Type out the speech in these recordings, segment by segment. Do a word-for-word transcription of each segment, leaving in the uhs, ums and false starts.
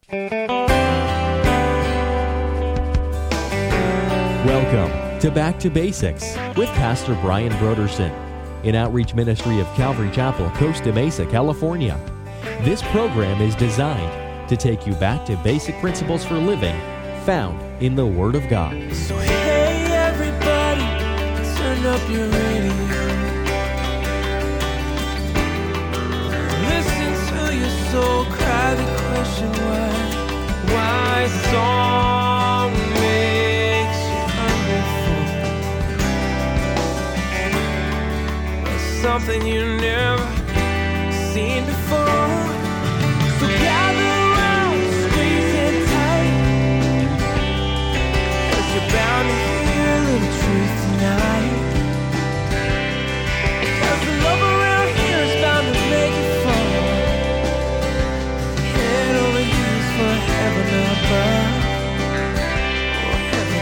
Welcome to Back to Basics with Pastor Brian Broderson, an outreach ministry of Calvary Chapel, Costa Mesa, California. This program is designed to take you back to basic principles for living found in the Word of God. So hey everybody, turn up your radio. Listen to your soul cry the question why. Why song makes you hungry for something you never seen before. So gather around, squeeze it tight, 'cause you're bound to hear a little truth tonight. 'Cause the love around here is bound to make you fall. Head over heels for heaven above. Oh, heaven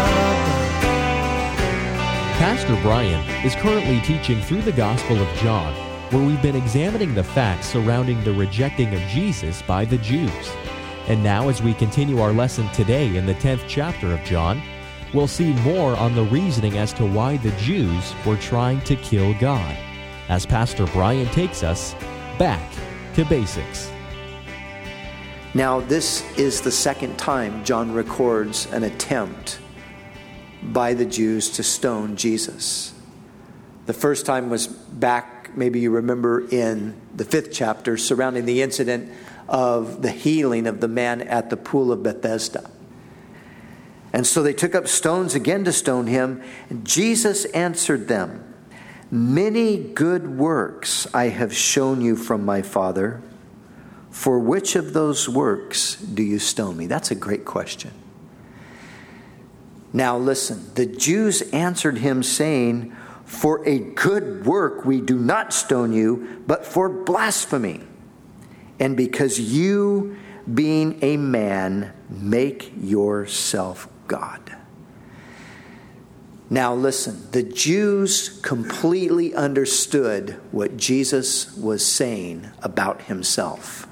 above. Pastor Brian is currently teaching through the Gospel of John, where we've been examining the facts surrounding the rejecting of Jesus by the Jews. And now as we continue our lesson today in the tenth chapter of John, we'll see more on the reasoning as to why the Jews were trying to kill God, as Pastor Brian takes us back to basics. Now, this is the second time John records an attempt by the Jews to stone Jesus. The first time was back, maybe you remember, in the fifth chapter surrounding the incident of the healing of the man at the pool of Bethesda. And so they took up stones again to stone him. And Jesus answered them, "Many good works I have shown you from my Father. For which of those works do you stone me?" That's a great question. Now listen, the Jews answered him saying, "For a good work we do not stone you, but for blasphemy. And because you, being a man, make yourself God." Now listen, the Jews completely understood what Jesus was saying about himself.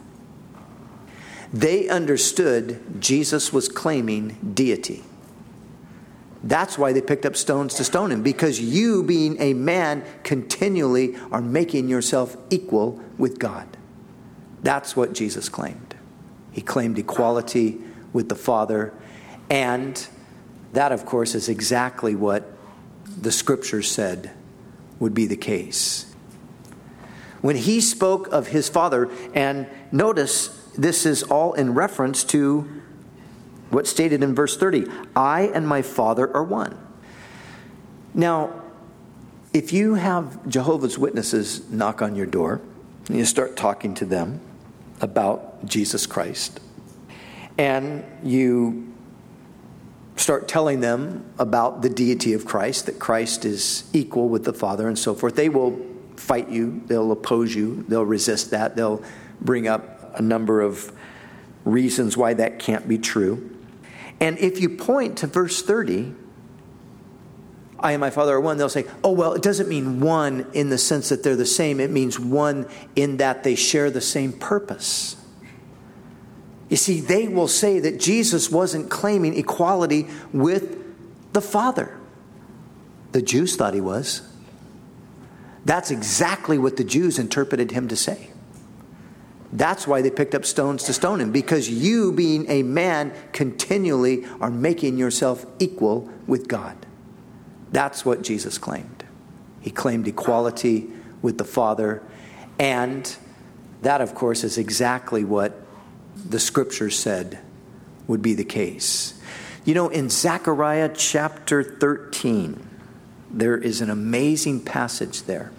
They understood Jesus was claiming deity. That's why they picked up stones to stone him, because you, being a man, continually are making yourself equal with God. That's what Jesus claimed. He claimed equality with the Father, and that, of course, is exactly what the Scripture said would be the case. When he spoke of his Father, and notice this is all in reference to what's stated in verse thirty, "I and my Father are one." Now, if you have Jehovah's Witnesses knock on your door, and you start talking to them about Jesus Christ, and you start telling them about the deity of Christ, that Christ is equal with the Father and so forth, they will fight you, they'll oppose you, they'll resist that, they'll bring up a number of reasons why that can't be true. And if you point to verse thirty, "I and my Father are one," they'll say, "Oh, well, it doesn't mean one in the sense that they're the same. It means one in that they share the same purpose." You see, they will say that Jesus wasn't claiming equality with the Father. The Jews thought he was. That's exactly what the Jews interpreted him to say. That's why they picked up stones to stone him, because you, being a man, continually are making yourself equal with God. That's what Jesus claimed. He claimed equality with the Father, and that, of course, is exactly what the Scripture said would be the case. You know, in Zechariah chapter thirteen, there is an amazing passage there.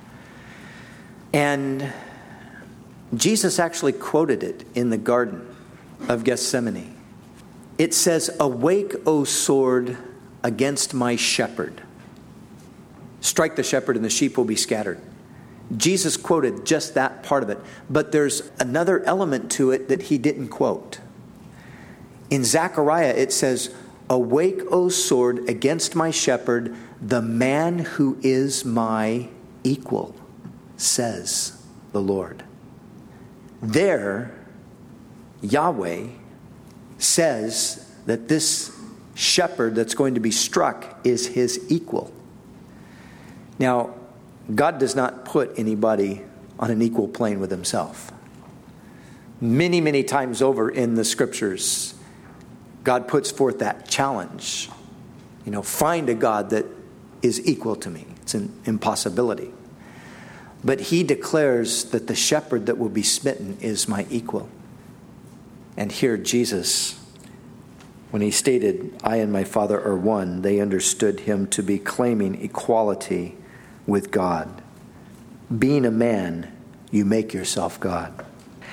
And Jesus actually quoted it in the Garden of Gethsemane. It says, "Awake, O sword, against my shepherd. Strike the shepherd and the sheep will be scattered." Jesus quoted just that part of it. But there's another element to it that he didn't quote. In Zechariah it says, "Awake, O sword, against my shepherd, the man who is my equal, says the Lord." There, Yahweh says that this shepherd that's going to be struck is his equal. Now, God does not put anybody on an equal plane with himself. Many, many times over in the scriptures, God puts forth that challenge. You know, find a God that is equal to me. It's an impossibility. But he declares that the shepherd that will be smitten is my equal. And here Jesus, when he stated, I and my Father are one, they understood him to be claiming equality with God. Being a man, you make yourself God.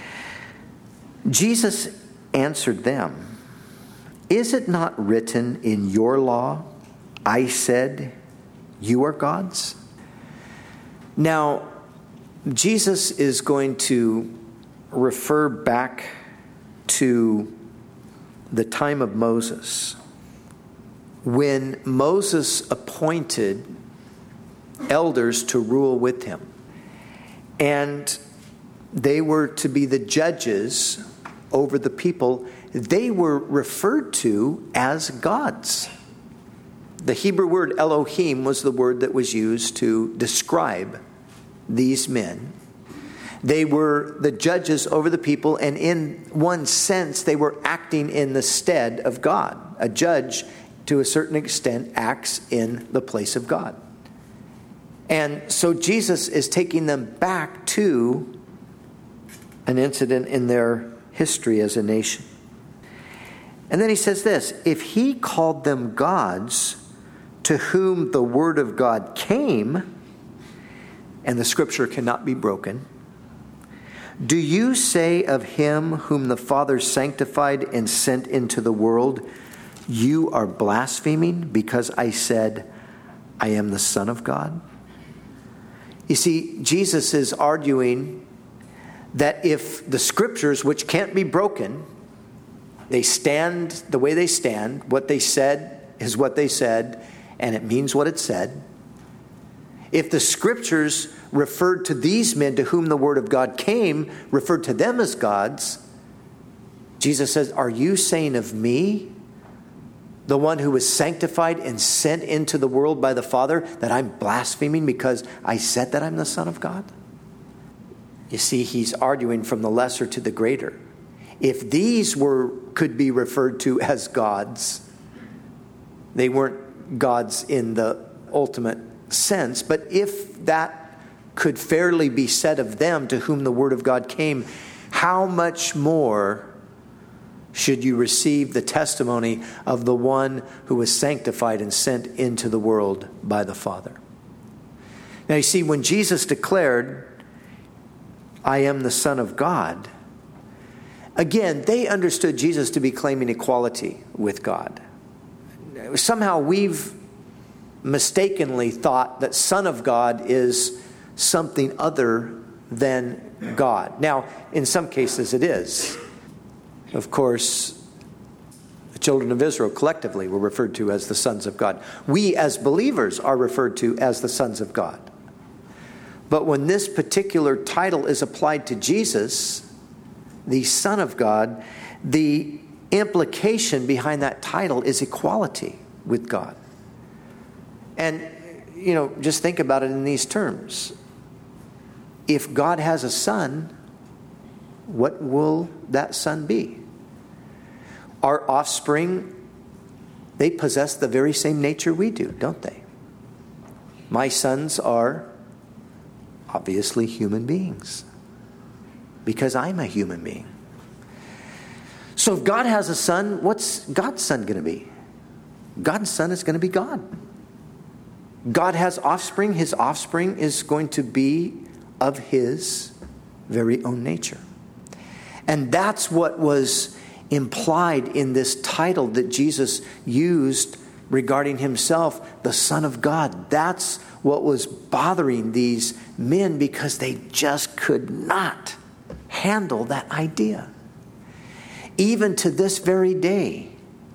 Jesus answered them, is it not written in your law, I said, you are gods? Now, Jesus is going to refer back to the time of Moses, when Moses appointed elders to rule with him. And they were to be the judges over the people. They were referred to as gods. The Hebrew word Elohim was the word that was used to describe these men. They were the judges over the people, and in one sense, they were acting in the stead of God. A judge, to a certain extent, acts in the place of God. And so Jesus is taking them back to an incident in their history as a nation. And then he says this, if he called them gods to whom the word of God came, and the scripture cannot be broken, do you say of him whom the Father sanctified and sent into the world, you are blaspheming because I said, I am the Son of God? You see, Jesus is arguing that if the scriptures, which can't be broken, they stand the way they stand, what they said is what they said, and it means what it said. If the scriptures referred to these men to whom the word of God came, referred to them as gods, Jesus says, are you saying of me, the one who was sanctified and sent into the world by the Father, that I'm blaspheming because I said that I'm the Son of God? You see, he's arguing from the lesser to the greater. If these were could be referred to as gods, they weren't gods in the ultimate sense, but if that could fairly be said of them to whom the word of God came, how much more should you receive the testimony of the one who was sanctified and sent into the world by the Father? Now you see, when Jesus declared, I am the Son of God, again, they understood Jesus to be claiming equality with God. Somehow we've mistakenly thought that Son of God is something other than God. Now, in some cases it is. Of course, the children of Israel collectively were referred to as the sons of God. We as believers are referred to as the sons of God. But when this particular title is applied to Jesus, the Son of God, the implication behind that title is equality with God. And, you know, just think about it in these terms. If God has a son, what will that son be? Our offspring, they possess the very same nature we do, don't they? My sons are obviously human beings, because I'm a human being. So if God has a son, what's God's son going to be? God's son is going to be God. God has offspring. His offspring is going to be of his very own nature. And that's what was implied in this title that Jesus used regarding himself, the Son of God. That's what was bothering these men, because they just could not handle that idea. Even to this very day,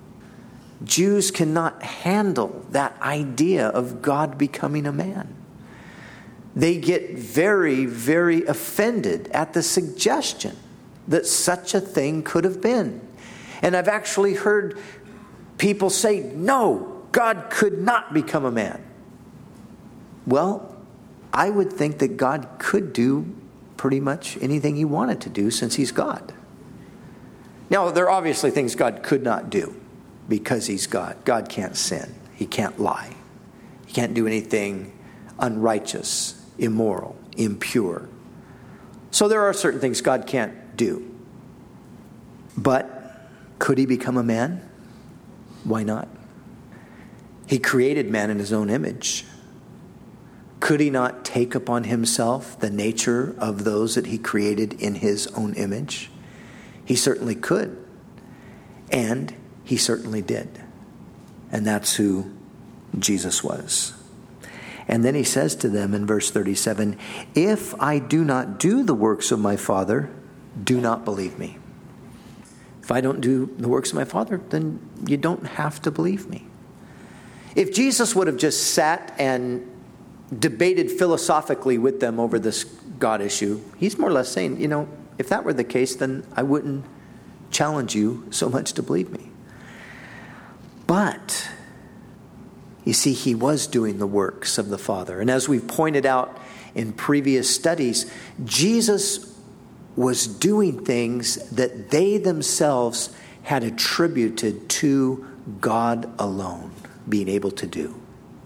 Jews cannot handle that idea of God becoming a man. They get very, very offended at the suggestion that such a thing could have been. And I've actually heard people say, no, God could not become a man. Well, I would think that God could do pretty much anything he wanted to do since he's God. Now, there are obviously things God could not do because he's God. God can't sin. He can't lie. He can't do anything unrighteous, immoral, impure. So there are certain things God can't do. But could he become a man? Why not? He created man in his own image. Could he not take upon himself the nature of those that he created in his own image? He certainly could. And he certainly did. And that's who Jesus was. And then he says to them in verse thirty-seven, if I do not do the works of my Father, do not believe me. If I don't do the works of my Father, then you don't have to believe me. If Jesus would have just sat and debated philosophically with them over this God issue, he's more or less saying, you know, if that were the case, then I wouldn't challenge you so much to believe me. But, you see, he was doing the works of the Father. And as we've pointed out in previous studies, Jesus was doing things that they themselves had attributed to God alone being able to do.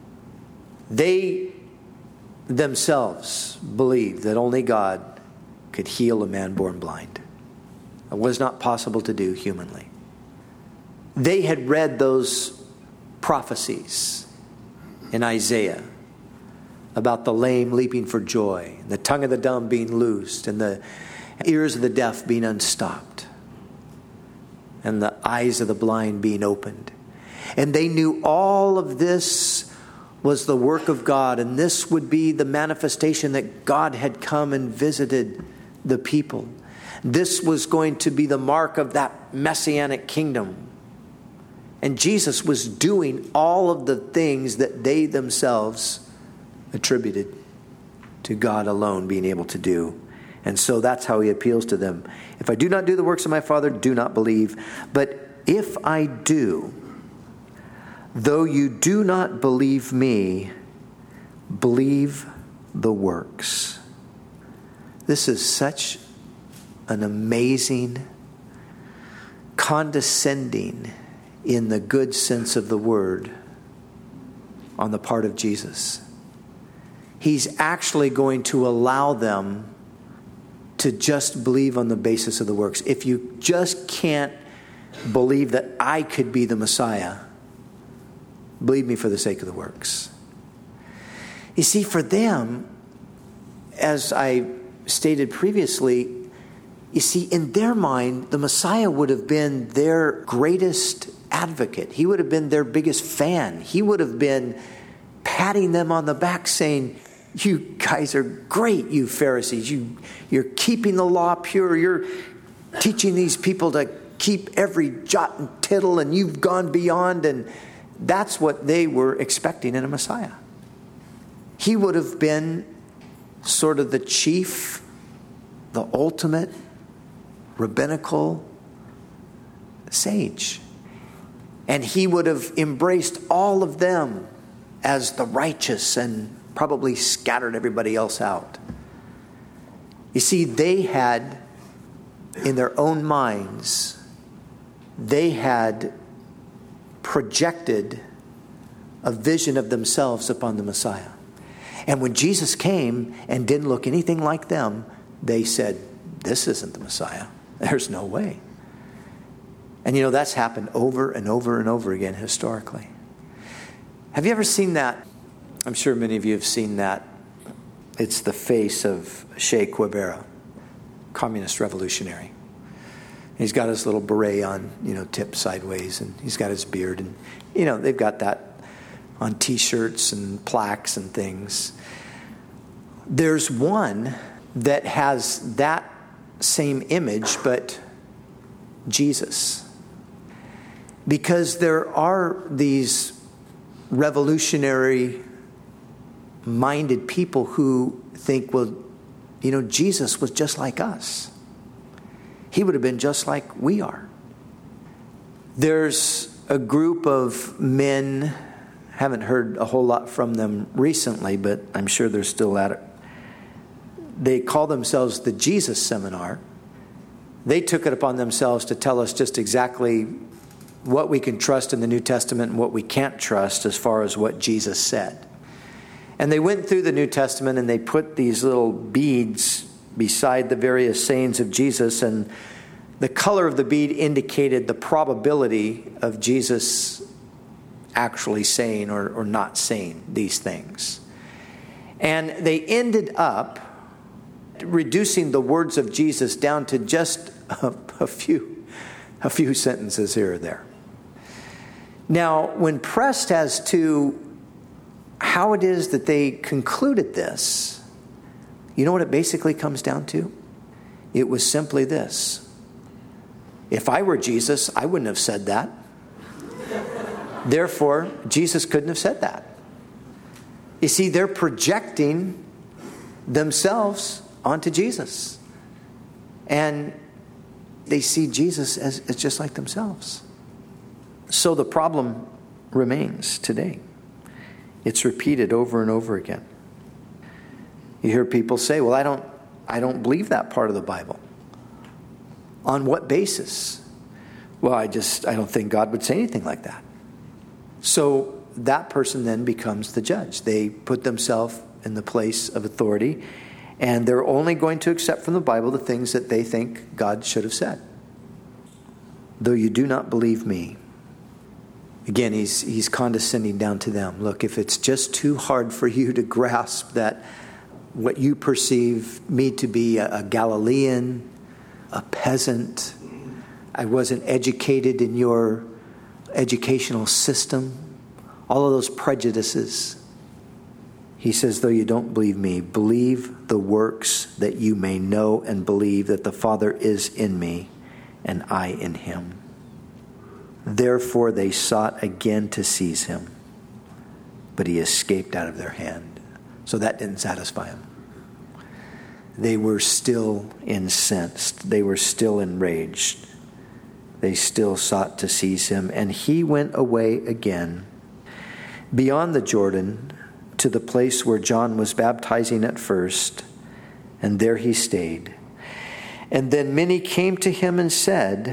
They themselves believed that only God could heal a man born blind. It was not possible to do humanly. They had read those prophecies in Isaiah about the lame leaping for joy, the tongue of the dumb being loosed, and the ears of the deaf being unstopped, and the eyes of the blind being opened. And they knew all of this was the work of God, and this would be the manifestation that God had come and visited the people. This was going to be the mark of that messianic kingdom. And Jesus was doing all of the things that they themselves attributed to God alone being able to do. And so that's how he appeals to them. If I do not do the works of my Father, do not believe. But if I do, though you do not believe me, believe the works. This is such an amazing, condescending, in the good sense of the word, on the part of Jesus. He's actually going to allow them to just believe on the basis of the works. If you just can't believe that I could be the Messiah, believe me for the sake of the works. You see, for them, as I stated previously, you see, in their mind, the Messiah would have been their greatest advocate. He would have been their biggest fan. He would have been patting them on the back saying, you guys are great, you Pharisees. You, you're keeping the law pure. You're teaching these people to keep every jot and tittle, and you've gone beyond. And that's what they were expecting in a Messiah. He would have been sort of the chief, the ultimate rabbinical sage. And he would have embraced all of them as the righteous and probably scattered everybody else out. You see, they had, in their own minds, they had projected a vision of themselves upon the Messiah. And when Jesus came and didn't look anything like them, they said, this isn't the Messiah. There's no way. And you know, that's happened over and over and over again historically. Have you ever seen that? I'm sure many of you have seen that. It's the face of Che Guevara, communist revolutionary. He's got his little beret on, you know, tipped sideways, and he's got his beard. And, you know, they've got that on T-shirts and plaques and things. There's one that has that same image, but Jesus. Because there are these revolutionary-minded people who think, well, you know, Jesus was just like us. he would have been just like we are. There's a group of men, haven't heard a whole lot from them recently, but I'm sure they're still at it. They call themselves the Jesus Seminar. They took it upon themselves to tell us just exactly what we can trust in the New Testament and what we can't trust as far as what Jesus said. And they went through the New Testament and they put these little beads beside the various sayings of Jesus, and the color of the bead indicated the probability of Jesus actually saying or, or not saying these things. And they ended up reducing the words of Jesus down to just a, a few, a few sentences here or there. Now, when pressed as to how it is that they concluded this, you know what it basically comes down to? It was simply this. If I were Jesus, I wouldn't have said that. Therefore, Jesus couldn't have said that. You see, they're projecting themselves onto Jesus. And they see Jesus as, as just like themselves. So the problem remains today. It's repeated over and over again. You hear people say, well, I don't, I don't believe that part of the Bible. On what basis? Well, I just, I don't think God would say anything like that. So that person then becomes the judge. They put themselves in the place of authority, and they're only going to accept from the Bible the things that they think God should have said. Though you do not believe me. Again, he's, he's condescending down to them. Look, if it's just too hard for you to grasp that what you perceive me to be a, a Galilean, a peasant, I wasn't educated in your educational system, all of those prejudices. He says, though you don't believe me, believe the works, that you may know and believe that the Father is in me and I in him. Therefore they sought again to seize him, but he escaped out of their hand. So that didn't satisfy him. They were still incensed. They were still enraged. They still sought to seize him. And he went away again beyond the Jordan to the place where John was baptizing at first. And there he stayed. And then many came to him and said,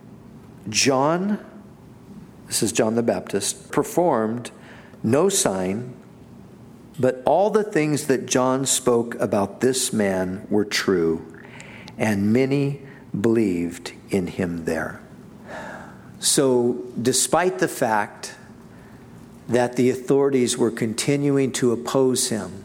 John, this is John the Baptist, performed no sign, but all the things that John spoke about this man were true, and many believed in him there. So, despite the fact that the authorities were continuing to oppose him,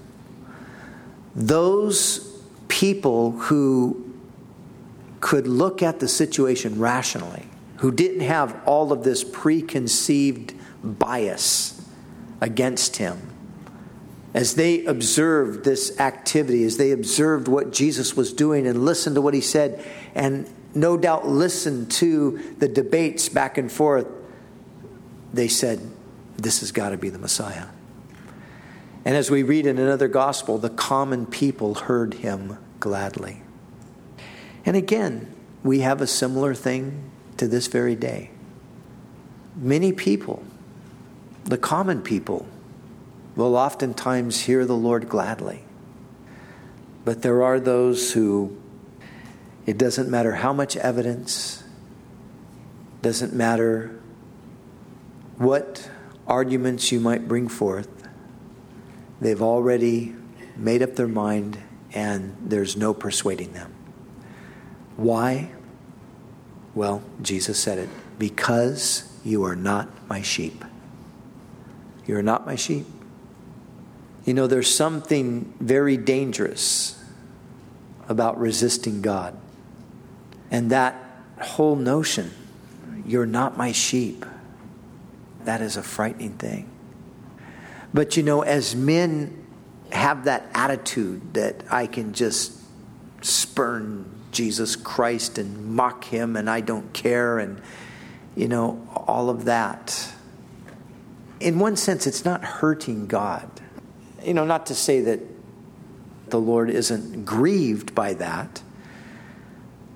those people who could look at the situation rationally, who didn't have all of this preconceived bias against him, as they observed this activity, as they observed what Jesus was doing and listened to what he said, and no doubt listened to the debates back and forth, they said, this has got to be the Messiah. And as we read in another gospel, the common people heard him gladly. And again, we have a similar thing to this very day. Many people, the common people, will oftentimes hear the Lord gladly. But there are those who, it doesn't matter how much evidence, doesn't matter what arguments you might bring forth, they've already made up their mind and there's no persuading them. Why? Well, Jesus said it, because you are not my sheep. You are not my sheep. You know, there's something very dangerous about resisting God. And that whole notion, you're not my sheep, that is a frightening thing. But you know, as men have that attitude that I can just spurn Jesus Christ and mock him and I don't care, and you know, all of that. In one sense, it's not hurting God. You know, not to say that the Lord isn't grieved by that,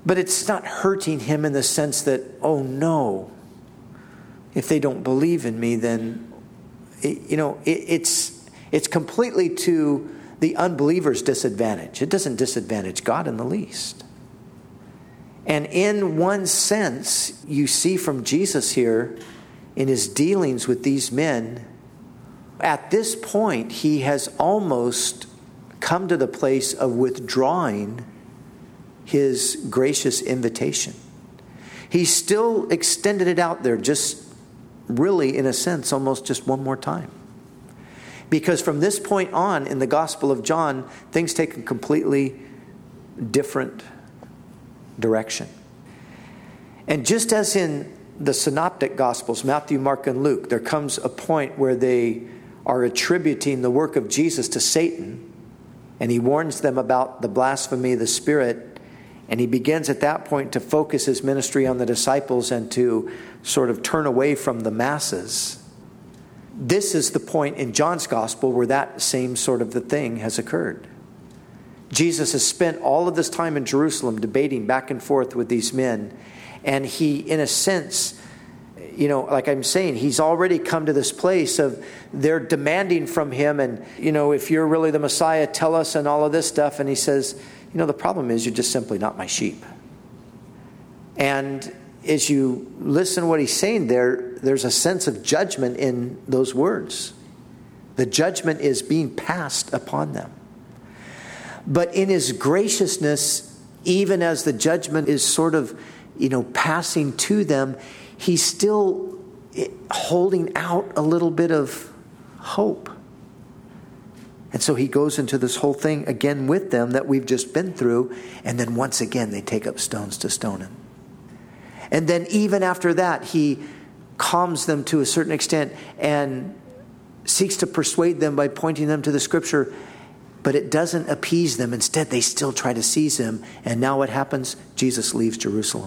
But it's not hurting him in the sense that, oh no, if they don't believe in me, then, it, you know, it, it's it's completely to the unbeliever's disadvantage. It doesn't disadvantage God in the least. And in one sense, you see from Jesus here, in his dealings with these men, at this point, he has almost come to the place of withdrawing his gracious invitation. He still extended it out there, just really, in a sense, almost just one more time. Because from this point on in the Gospel of John, things take a completely different direction. And just as in the synoptic Gospels, Matthew, Mark, and Luke, there comes a point where they are attributing the work of Jesus to Satan, and he warns them about the blasphemy of the Spirit, and he begins at that point to focus his ministry on the disciples and to sort of turn away from the masses. This is the point in John's Gospel where that same sort of the thing has occurred. Jesus has spent all of this time in Jerusalem debating back and forth with these men, and he, in a sense, you know, like I'm saying, he's already come to this place of they're demanding from him, and, you know, if you're really the Messiah, tell us, and all of this stuff. And he says, you know, the problem is you're just simply not my sheep. And as you listen to what he's saying there, there's a sense of judgment in those words. The judgment is being passed upon them. But in his graciousness, even as the judgment is sort of, you know, passing to them, he's still holding out a little bit of hope. And so he goes into this whole thing again with them that we've just been through. And then once again, they take up stones to stone him. And then even after that, he calms them to a certain extent and seeks to persuade them by pointing them to the scripture. But it doesn't appease them. Instead, they still try to seize him. And now what happens? Jesus leaves Jerusalem.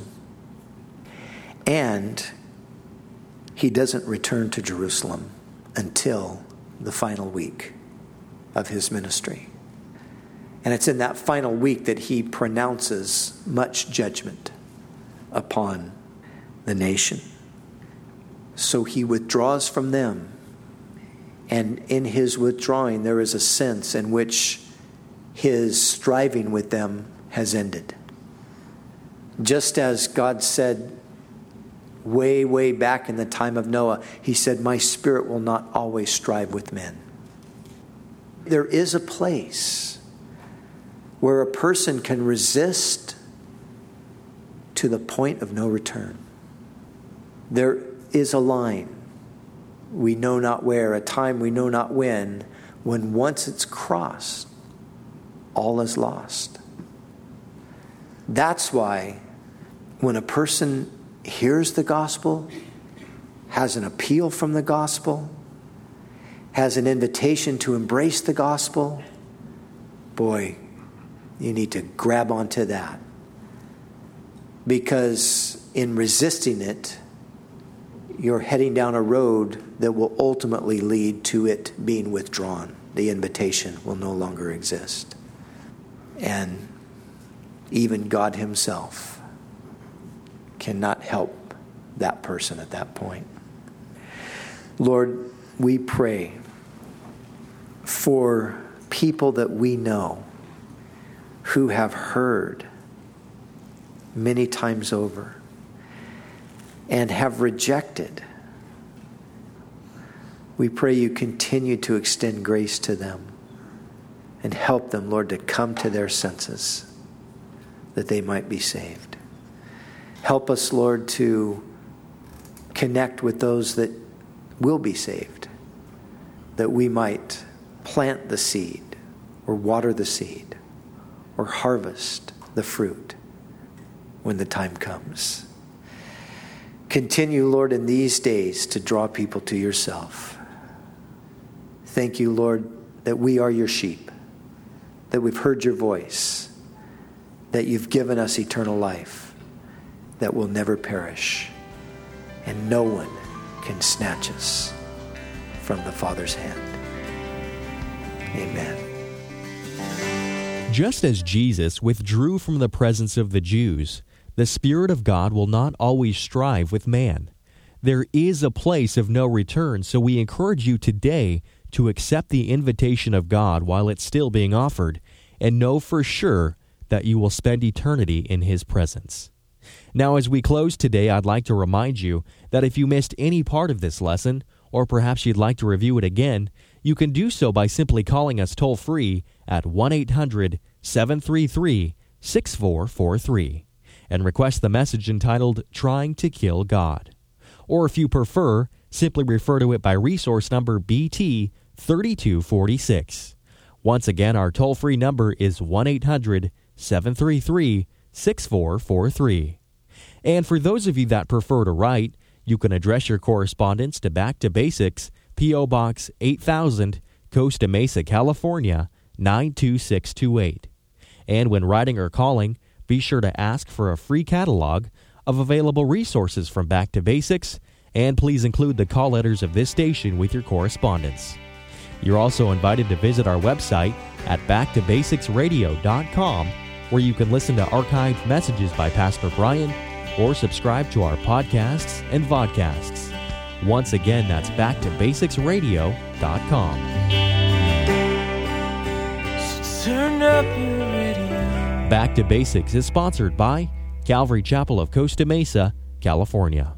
And he doesn't return to Jerusalem until the final week of his ministry. And it's in that final week that he pronounces much judgment upon the nation. So he withdraws from them. And in his withdrawing, there is a sense in which his striving with them has ended. Just as God said way, way back in the time of Noah, he said, my spirit will not always strive with men. There is a place where a person can resist to the point of no return. There is a line, we know not where, a time we know not when, when once it's crossed, all is lost. That's why when a person hears the gospel, has an appeal from the gospel, has an invitation to embrace the gospel, boy, you need to grab onto that. Because in resisting it, you're heading down a road that will ultimately lead to it being withdrawn. The invitation will no longer exist. And even God himself cannot help that person at that point. Lord, we pray for people that we know who have heard many times over and have rejected. We pray you continue to extend grace to them and help them, Lord, to come to their senses that they might be saved. Help us, Lord, to connect with those that will be saved, that we might plant the seed or water the seed or harvest the fruit when the time comes. Continue, Lord, in these days to draw people to yourself. Thank you, Lord, that we are your sheep, that we've heard your voice, that you've given us eternal life that will never perish, and no one can snatch us from the Father's hand. Amen. Just as Jesus withdrew from the presence of the Jews, The Spirit of God will not always strive with man. There is a place of no return, so we encourage you today to accept the invitation of God while it's still being offered, and know for sure that you will spend eternity in His presence. Now, as we close today, I'd like to remind you that if you missed any part of this lesson, or perhaps you'd like to review it again, you can do so by simply calling us toll-free at one eight hundred seven three three six four four three and request the message entitled Trying to Kill God. Or if you prefer, simply refer to it by resource number B T thirty-two forty-six. Once again, our toll-free number is one eight hundred seven three three six four four three. And for those of you that prefer to write, you can address your correspondence to Back to Basics, P O. Box eight thousand, Costa Mesa, California, nine two six two eight. And when writing or calling, be sure to ask for a free catalog of available resources from Back to Basics, and please include the call letters of this station with your correspondence. You're also invited to visit our website at back to basics radio dot com, where you can listen to archived messages by Pastor Brian or subscribe to our podcasts and vodcasts. Once again, that's back to basics radio dot com. So turn up your radio. Back to Basics is sponsored by Calvary Chapel of Costa Mesa, California.